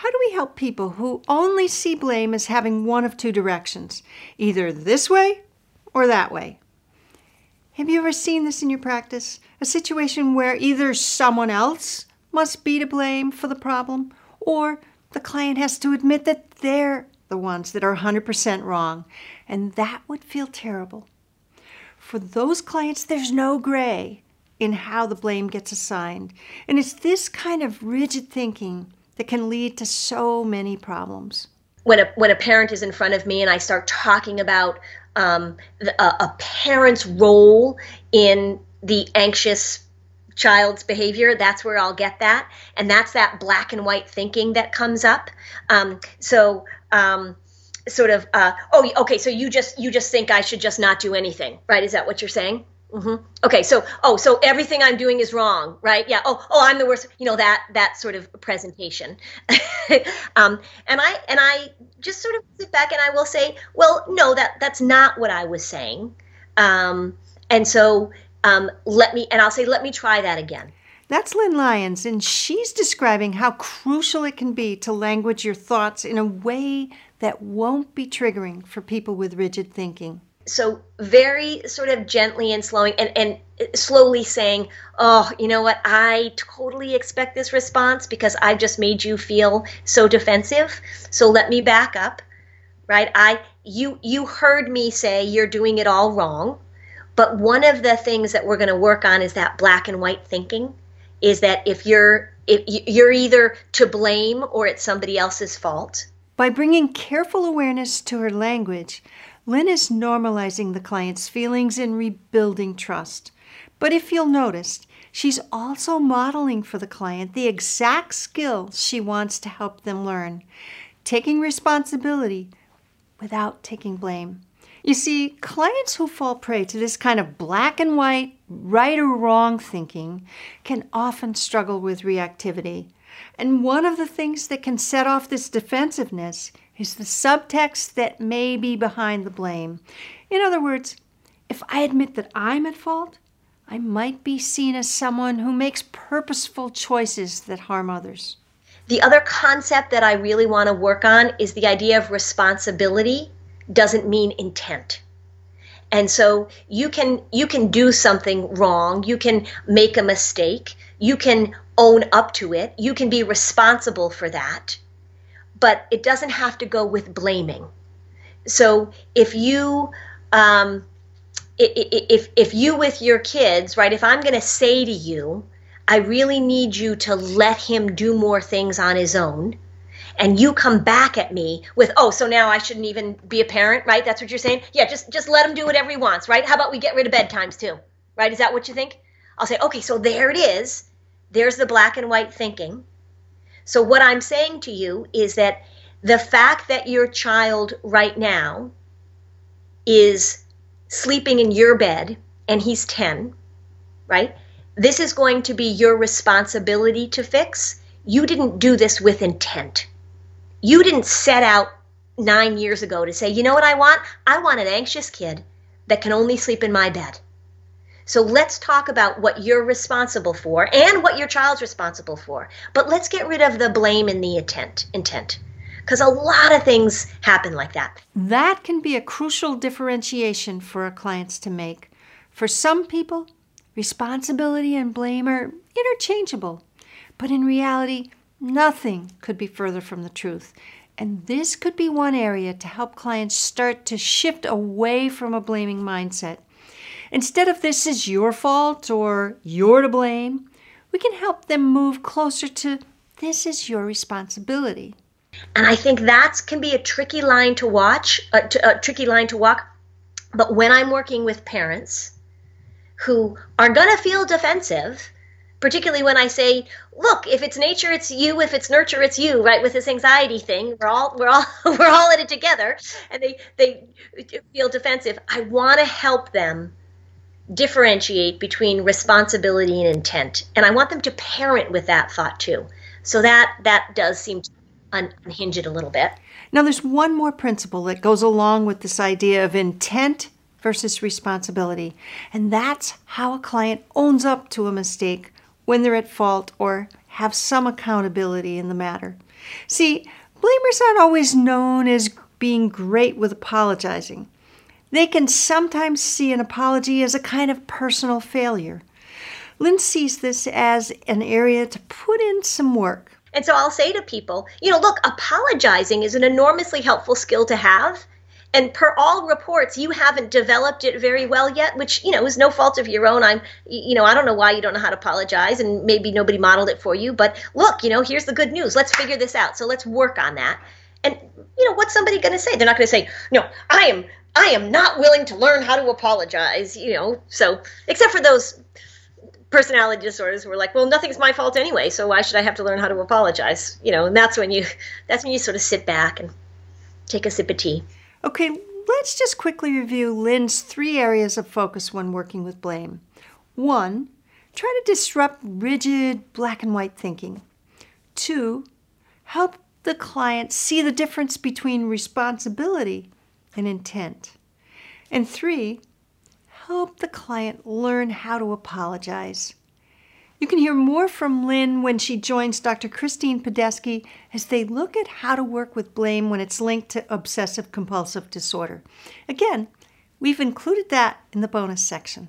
How do we help people who only see blame as having one of two directions, either this way or that way? Have you ever seen this in your practice? A situation where either someone else must be to blame for the problem, or the client has to admit that they're the ones that are 100% wrong, and that would feel terrible. For those clients, there's no gray in how the blame gets assigned, and it's this kind of rigid thinking that can lead to so many problems. When a parent is in front of me and I start talking about a parent's role in the anxious child's behavior, that's where I'll get that. And that's that black and white thinking that comes up. So you just think I should just not do anything, right? Is that what you're saying? Mm-hmm. Okay, so everything I'm doing is wrong, right? Yeah. I'm the worst. That sort of presentation. And I just sort of sit back and I will say, well, no, that's not what I was saying. Let me try that again. That's Lynn Lyons, and she's describing how crucial it can be to language your thoughts in a way that won't be triggering for people with rigid thinking. So very sort of gently and slowly saying, oh, you know what, I totally expect this response because I've just made you feel so defensive. So let me back up, right? You heard me say you're doing it all wrong. But one of the things that we're going to work on is that black and white thinking, is that if you're either to blame or it's somebody else's fault. By bringing careful awareness to her language, Lynn is normalizing the client's feelings and rebuilding trust. But if you'll notice, she's also modeling for the client the exact skills she wants to help them learn, taking responsibility without taking blame. You see, clients who fall prey to this kind of black and white, right or wrong thinking can often struggle with reactivity. And one of the things that can set off this defensiveness is the subtext that may be behind the blame. In other words, if I admit that I'm at fault, I might be seen as someone who makes purposeful choices that harm others. The other concept that I really want to work on is the idea of responsibility doesn't mean intent. And so you can do something wrong, you can make a mistake, you can own up to it, you can be responsible for that, but it doesn't have to go with blaming. So if you with your kids, right, if I'm going to say to you, I really need you to let him do more things on his own, and you come back at me with, so now I shouldn't even be a parent, right? That's what you're saying? Yeah, just let him do whatever he wants, right? How about we get rid of bedtimes too, right? Is that what you think? I'll say, okay, so there it is. There's the black and white thinking. So what I'm saying to you is that the fact that your child right now is sleeping in your bed and he's 10, right? This is going to be your responsibility to fix. You didn't do this with intent. You didn't set out 9 years ago to say, you know what I want? I want an anxious kid that can only sleep in my bed. So let's talk about what you're responsible for and what your child's responsible for. But let's get rid of the blame and the intent. Because a lot of things happen like that. That can be a crucial differentiation for our clients to make. For some people, responsibility and blame are interchangeable. But in reality, nothing could be further from the truth. And this could be one area to help clients start to shift away from a blaming mindset. Instead of this is your fault or you're to blame, we can help them move closer to this is your responsibility. And I think that can be a tricky line to walk. But when I'm working with parents who are going to feel defensive, particularly when I say, look, if it's nature, it's you. If it's nurture, it's you, right? With this anxiety thing, we're all in it together, and they feel defensive. I want to help them differentiate between responsibility and intent, and I want them to parent with that thought too. So that does seem to unhinge it a little bit. Now, there's one more principle that goes along with this idea of intent versus responsibility, and that's how a client owns up to a mistake when they're at fault or have some accountability in the matter. See, blamers aren't always known as being great with apologizing. They can sometimes see an apology as a kind of personal failure. Lynn sees this as an area to put in some work. And so I'll say to people, look, apologizing is an enormously helpful skill to have. And per all reports, you haven't developed it very well yet, which, is no fault of your own. I don't know why you don't know how to apologize, and maybe nobody modeled it for you. But look, here's the good news. Let's figure this out. So let's work on that. And, what's somebody going to say? They're not going to say, no, I am not willing to learn how to apologize, So except for those personality disorders who are like, well, nothing's my fault anyway, so why should I have to learn how to apologize? And that's when you sort of sit back and take a sip of tea. Okay, let's just quickly review Lynn's 3 areas of focus when working with blame. 1, try to disrupt rigid black and white thinking. 2, help the client see the difference between responsibility and intent. And 3, help the client learn how to apologize. You can hear more from Lynn when she joins Dr. Christine Podeski as they look at how to work with blame when it's linked to obsessive-compulsive disorder. Again, we've included that in the bonus section.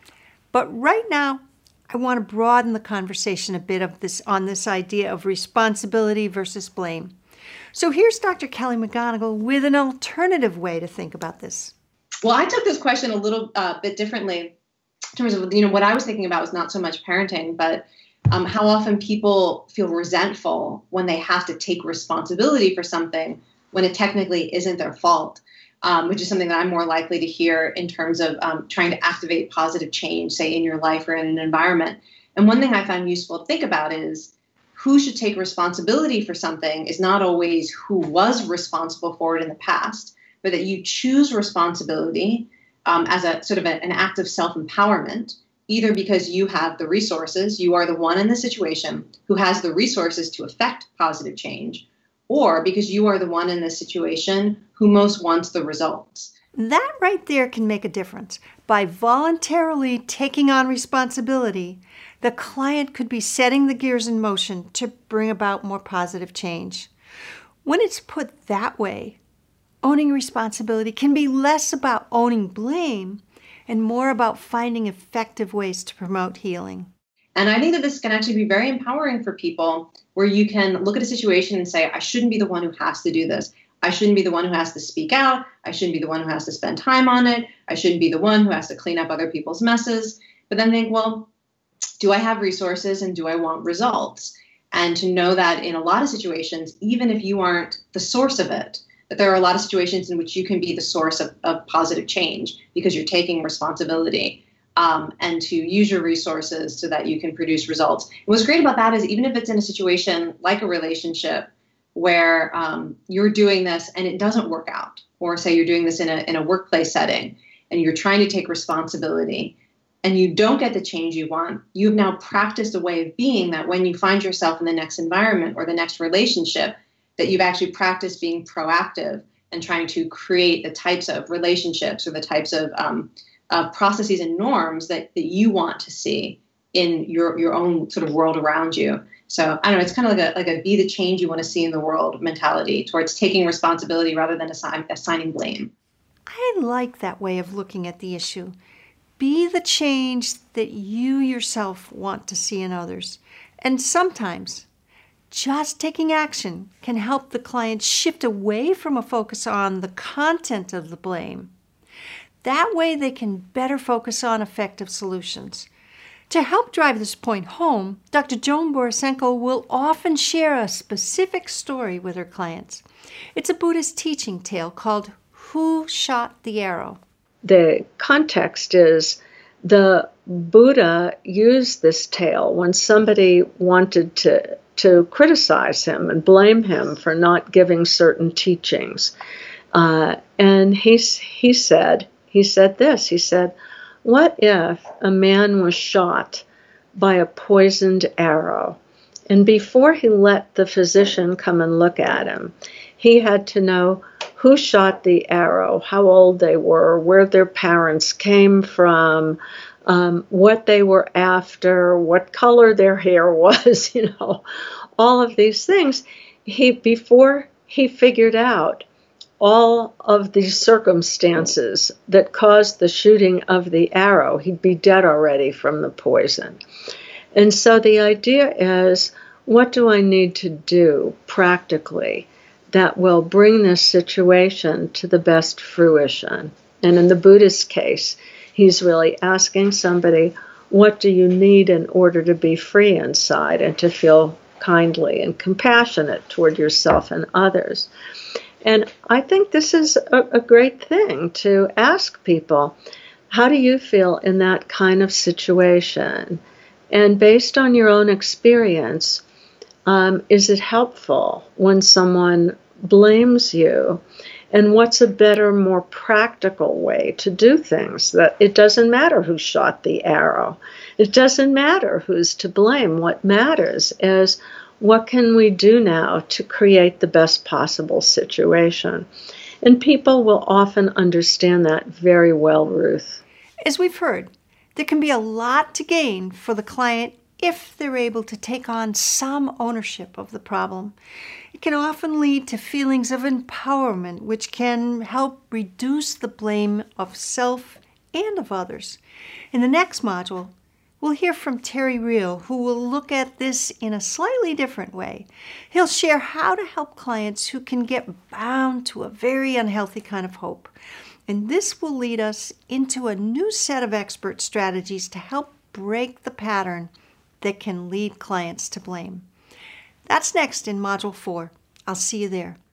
But right now, I want to broaden the conversation a bit on this idea of responsibility versus blame. So here's Dr. Kelly McGonigal with an alternative way to think about this. Well, I took this question a little bit differently. In terms of, what I was thinking about was not so much parenting, but how often people feel resentful when they have to take responsibility for something when it technically isn't their fault, which is something that I'm more likely to hear in terms of trying to activate positive change, say in your life or in an environment. And one thing I found useful to think about is who should take responsibility for something is not always who was responsible for it in the past, but that you choose responsibility as a sort of an act of self-empowerment, either because you have the resources, you are the one in the situation who has the resources to affect positive change, or because you are the one in the situation who most wants the results. That right there can make a difference. By voluntarily taking on responsibility, the client could be setting the gears in motion to bring about more positive change. When it's put that way, owning responsibility can be less about owning blame and more about finding effective ways to promote healing. And I think that this can actually be very empowering for people, where you can look at a situation and say, I shouldn't be the one who has to do this. I shouldn't be the one who has to speak out. I shouldn't be the one who has to spend time on it. I shouldn't be the one who has to clean up other people's messes. But then think, well, do I have resources and do I want results? And to know that in a lot of situations, even if you aren't the source of it, that there are a lot of situations in which you can be the source of positive change because you're taking responsibility and to use your resources so that you can produce results. And what's great about that is even if it's in a situation like a relationship where you're doing this and it doesn't work out, or say you're doing this in a workplace setting and you're trying to take responsibility and you don't get the change you want, you've now practiced a way of being that when you find yourself in the next environment or the next relationship, that you've actually practiced being proactive and trying to create the types of relationships or the types of processes and norms that you want to see in your own sort of world around you. So I don't know, it's kind of like a be the change you want to see in the world mentality towards taking responsibility rather than assigning blame. I like that way of looking at the issue. Be the change that you yourself want to see in others. And sometimes just taking action can help the client shift away from a focus on the content of the blame. That way they can better focus on effective solutions. To help drive this point home, Dr. Joan Borisenko will often share a specific story with her clients. It's a Buddhist teaching tale called Who Shot the Arrow? The context is the Buddha used this tale when somebody wanted to criticize him and blame him for not giving certain teachings. And he said this, what if a man was shot by a poisoned arrow, and before he let the physician come and look at him, he had to know who shot the arrow, how old they were, where their parents came from, what they were after, what color their hair was, all of these things. before he figured out all of the circumstances that caused the shooting of the arrow, he'd be dead already from the poison. And so the idea is, what do I need to do practically that will bring this situation to the best fruition? And in the Buddhist case, he's really asking somebody, what do you need in order to be free inside and to feel kindly and compassionate toward yourself and others? And I think this is a great thing to ask people, how do you feel in that kind of situation? And based on your own experience, is it helpful when someone blames you? And what's a better, more practical way to do things? That it doesn't matter who shot the arrow. It doesn't matter who's to blame. What matters is, what can we do now to create the best possible situation? And people will often understand that very well, Ruth. As we've heard, there can be a lot to gain for the client if they're able to take on some ownership of the problem. It can often lead to feelings of empowerment, which can help reduce the blame of self and of others. In the next module, we'll hear from Terry Real, who will look at this in a slightly different way. He'll share how to help clients who can get bound to a very unhealthy kind of hope. And this will lead us into a new set of expert strategies to help break the pattern that can lead clients to blame. That's next in Module 4. I'll see you there.